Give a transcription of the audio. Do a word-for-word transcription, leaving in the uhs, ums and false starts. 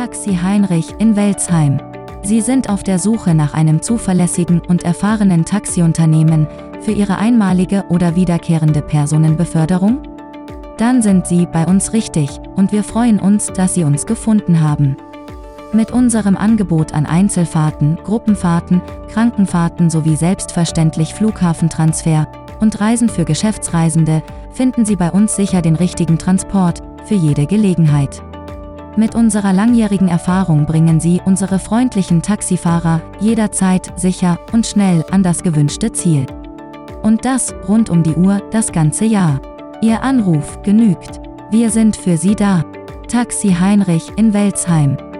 Taxi Heinrich in Welzheim. Sie sind auf der Suche nach einem zuverlässigen und erfahrenen Taxiunternehmen für Ihre einmalige oder wiederkehrende Personenbeförderung? Dann sind Sie bei uns richtig und wir freuen uns, dass Sie uns gefunden haben. Mit unserem Angebot an Einzelfahrten, Gruppenfahrten, Krankenfahrten sowie selbstverständlich Flughafentransfer und Reisen für Geschäftsreisende finden Sie bei uns sicher den richtigen Transport für jede Gelegenheit. Mit unserer langjährigen Erfahrung bringen Sie unsere freundlichen Taxifahrer jederzeit sicher und schnell an das gewünschte Ziel. Und das rund um die Uhr das ganze Jahr. Ihr Anruf genügt. Wir sind für Sie da. Taxi Heinrich in Welzheim.